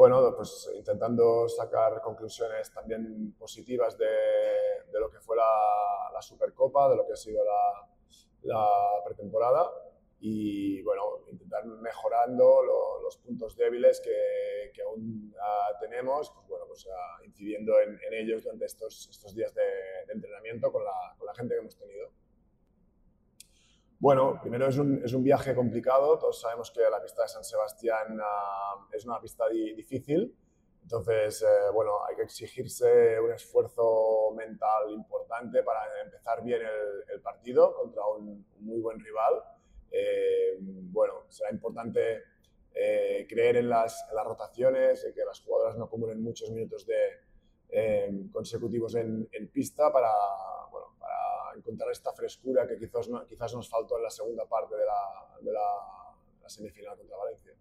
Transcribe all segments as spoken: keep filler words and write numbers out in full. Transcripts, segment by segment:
bueno, pues intentando sacar conclusiones también positivas de, de lo que fue la, la Supercopa, de lo que ha sido la, la pretemporada y, bueno, intentar mejorando lo, los puntos débiles que, que aún uh, tenemos, pues, bueno, pues uh, incidiendo en, en ellos durante estos, estos días de, de entrenamiento con la, con la gente que hemos tenido. Bueno, primero es un, es un viaje complicado. Todos sabemos que la pista de San Sebastián uh, es una pista di, difícil. Entonces, eh, bueno, hay que exigirse un esfuerzo mental importante para empezar bien el, el partido contra un, un muy buen rival. Eh, bueno, será importante eh, creer en las, en las rotaciones, en que las jugadoras no acumulen muchos minutos de, eh, consecutivos en, en pista para, bueno, para encontrar esta frescura que quizás, no, quizás nos faltó en la segunda parte de la, de la, de la semifinal contra Valencia.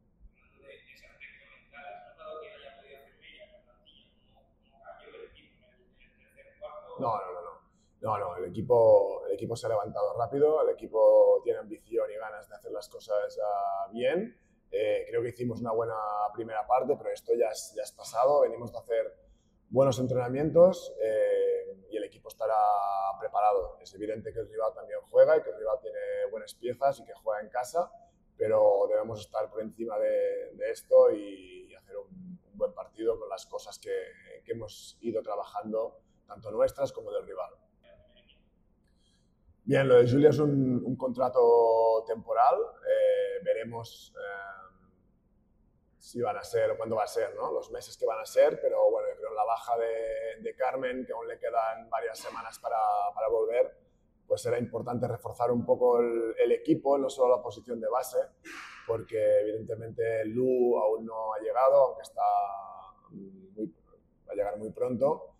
No, no, no, no. No, no, el equipo, el equipo se ha levantado rápido, el equipo tiene ambición y ganas de hacer las cosas uh, bien. Eh, creo que hicimos una buena primera parte, pero esto ya es, ya es pasado. Venimos de hacer buenos entrenamientos eh, y el equipo estará preparado. Es evidente que el rival también juega y que el rival tiene buenas piezas y que juega en casa, pero debemos estar por encima de, de esto y, y hacer un, un buen partido con las cosas que, que hemos ido trabajando, tanto nuestras como del rival. Bien, lo de Julia es un, un contrato temporal. Eh, veremos eh, si van a ser o cuándo va a ser, ¿no? Los meses que van a ser, pero bueno, yo creo en la baja de, de Carmen, que aún le quedan varias semanas para, para volver, pues será importante reforzar un poco el, el equipo, no solo la posición de base, porque evidentemente Lu aún no ha llegado, aunque está muy, va a llegar muy pronto.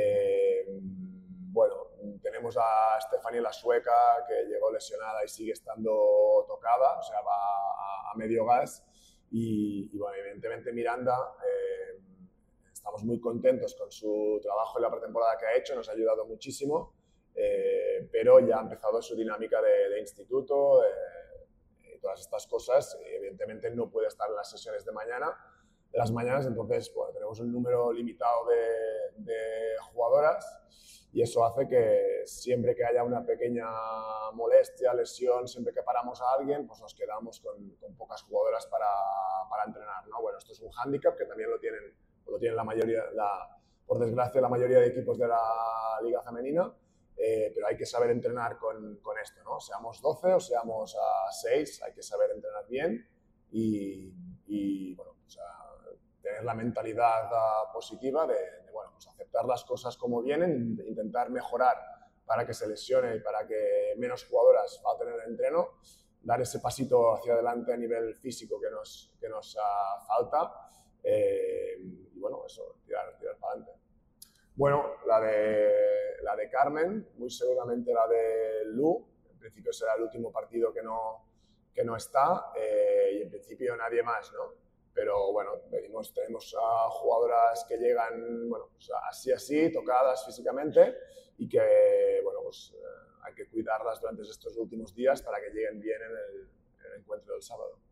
Eh, bueno, tenemos a Stephanie, la sueca, que llegó lesionada y sigue estando tocada, o sea, va a, a medio gas. Y, y bueno, evidentemente Miranda, eh, estamos muy contentos con su trabajo en la pretemporada que ha hecho, nos ha ayudado muchísimo, eh, pero ya ha empezado su dinámica de, de instituto, eh, y todas estas cosas. Y evidentemente no puede estar en las sesiones de mañana, de las mañanas, entonces bueno, tenemos un número limitado de, de jugadoras. Y eso hace que siempre que haya una pequeña molestia, lesión, siempre que paramos a alguien, pues nos quedamos con, con pocas jugadoras para, para entrenar, ¿no? Bueno, esto es un hándicap que también lo tienen, lo tienen la mayoría, la, por desgracia, la mayoría de equipos de la Liga Femenina, eh, pero hay que saber entrenar con, con esto, ¿no? Seamos doce o seamos a seis, hay que saber entrenar bien y, y bueno, o sea, tener la mentalidad uh, positiva de, de bueno, pues aceptar las cosas como vienen, intentar mejorar para que se lesione y para que menos jugadoras falten en el entreno, dar ese pasito hacia adelante a nivel físico que nos, que nos uh, falta eh, y bueno, eso, tirar, tirar para adelante. Bueno, la de, la de Carmen, muy seguramente la de Lu, en principio será el último partido que no, que no está eh, y en principio nadie más, ¿no? Pero bueno, venimos, tenemos a jugadoras que llegan, bueno, pues así así, tocadas físicamente y que, bueno, pues eh, hay que cuidarlas durante estos últimos días para que lleguen bien en el, en el encuentro del sábado.